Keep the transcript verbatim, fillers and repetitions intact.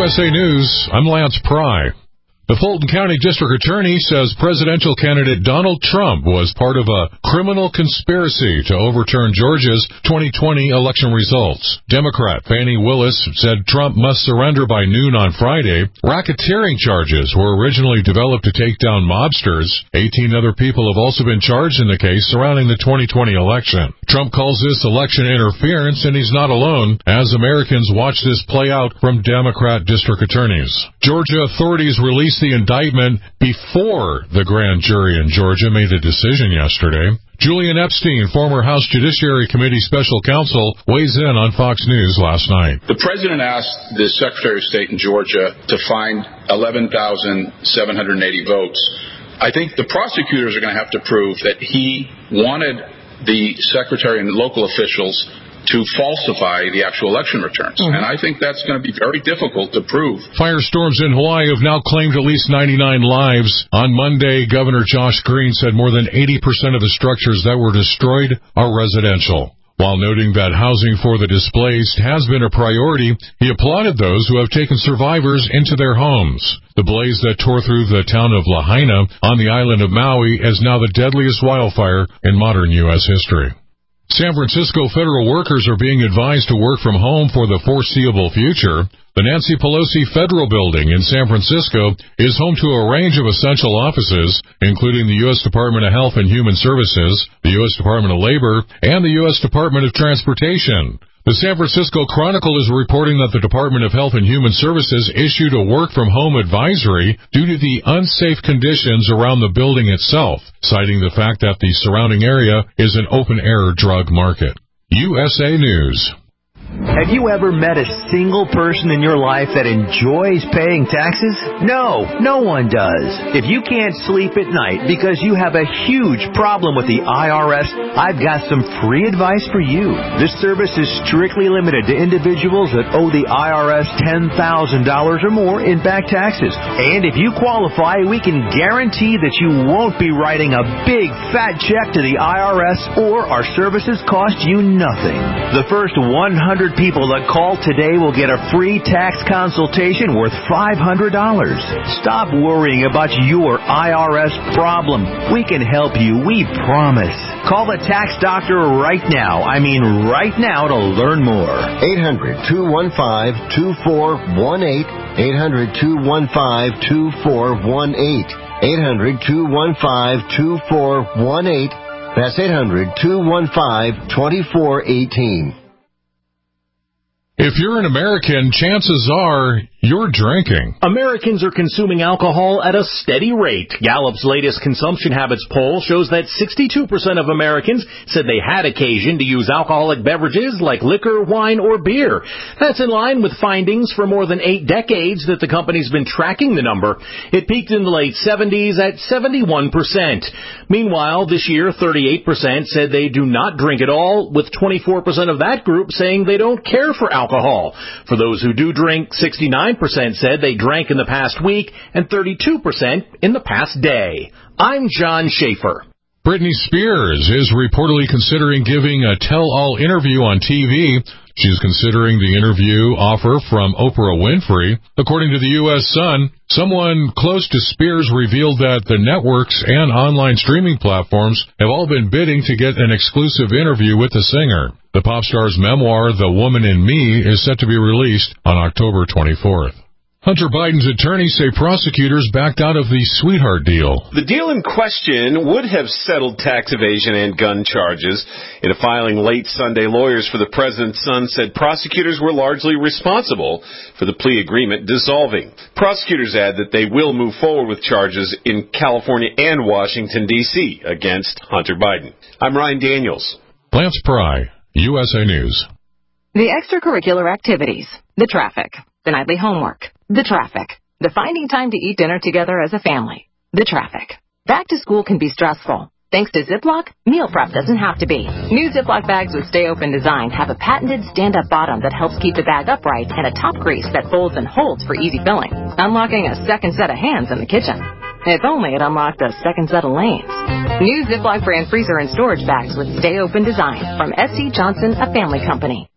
S A News, I'm Lance Pry. The Fulton County District Attorney says presidential candidate Donald Trump was part of a criminal conspiracy to overturn Georgia's twenty twenty election results. Democrat Fani Willis said Trump must surrender by noon on Friday. Racketeering charges were originally developed to take down mobsters. eighteen other people have also been charged in the case surrounding the twenty twenty election. Trump calls this election interference, and he's not alone, as Americans watch this play out from Democrat district attorneys. Georgia authorities released the indictment before the grand jury in Georgia made a decision yesterday. Julian Epstein, former House Judiciary Committee special counsel, weighs in on Fox News last night. The president asked the Secretary of State in Georgia to find eleven thousand seven hundred eighty votes. I think the prosecutors are going to have to prove that he wanted the secretary and local officials to falsify the actual election returns. Mm-hmm. And I think that's going to be very difficult to prove. Firestorms in Hawaii have now claimed at least ninety-nine lives. On Monday, Governor Josh Green said more than eighty percent of the structures that were destroyed are residential. While noting that housing for the displaced has been a priority, he applauded those who have taken survivors into their homes. The blaze that tore through the town of Lahaina on the island of Maui is now the deadliest wildfire in modern U S history. San Francisco federal workers are being advised to work from home for the foreseeable future. The Nancy Pelosi Federal Building in San Francisco is home to a range of essential offices, including the U S Department of Health and Human Services, the U S Department of Labor, and the U S Department of Transportation. The San Francisco Chronicle is reporting that the Department of Health and Human Services issued a work-from-home advisory due to the unsafe conditions around the building itself, citing the fact that the surrounding area is an open-air drug market. U S A News. Have you ever met a single person in your life that enjoys paying taxes? No, no one does. If you can't sleep at night because you have a huge problem with the I R S, I've got some free advice for you. This service is strictly limited to individuals that owe the I R S ten thousand dollars or more in back taxes. And if you qualify, we can guarantee that you won't be writing a big fat check to the I R S, or our services cost you nothing. The first one hundred people that call today will get a free tax consultation worth five hundred dollars. Stop worrying about your I R S problem. We can help you, we promise. Call the tax doctor right now. I mean right now to learn more. eight hundred, two one five, two four one eight. eight hundred, two one five, two four one eight. eight hundred, two one five, two four one eight. That's eight hundred, two one five, two four one eight. If you're an American, chances are you're drinking. Americans are consuming alcohol at a steady rate. Gallup's latest consumption habits poll shows that sixty-two percent of Americans said they had occasion to use alcoholic beverages like liquor, wine, or beer. That's in line with findings for more than eight decades that the company's been tracking the number. It peaked in the late seventies at seventy-one percent. Meanwhile, this year, thirty-eight percent said they do not drink at all, with twenty-four percent of that group saying they don't care for alcohol. Alcohol. For those who do drink, sixty-nine percent said they drank in the past week and thirty-two percent in the past day. I'm John Schaefer. Britney Spears is reportedly considering giving a tell-all interview on T V. She's considering the interview offer from Oprah Winfrey. According to the U S Sun, someone close to Spears revealed that the networks and online streaming platforms have all been bidding to get an exclusive interview with the singer. The pop star's memoir, The Woman in Me, is set to be released on October twenty-fourth. Hunter Biden's attorneys say prosecutors backed out of the sweetheart deal. The deal in question would have settled tax evasion and gun charges. In a filing late Sunday, lawyers for the president's son said prosecutors were largely responsible for the plea agreement dissolving. Prosecutors add that they will move forward with charges in California and Washington, D C against Hunter Biden. I'm Ryan Daniels. Lance Pry, U S A News. The extracurricular activities, the traffic, the nightly homework, the traffic, the finding time to eat dinner together as a family, the traffic. Back to school can be stressful. Thanks to Ziploc, meal prep doesn't have to be. New Ziploc bags with Stay Open design have a patented stand-up bottom that helps keep the bag upright and a top crease that folds and holds for easy filling, unlocking a second set of hands in the kitchen. If only it unlocked a second set of lanes. New Ziploc brand freezer and storage bags with Stay Open design from S C Johnson, a family company.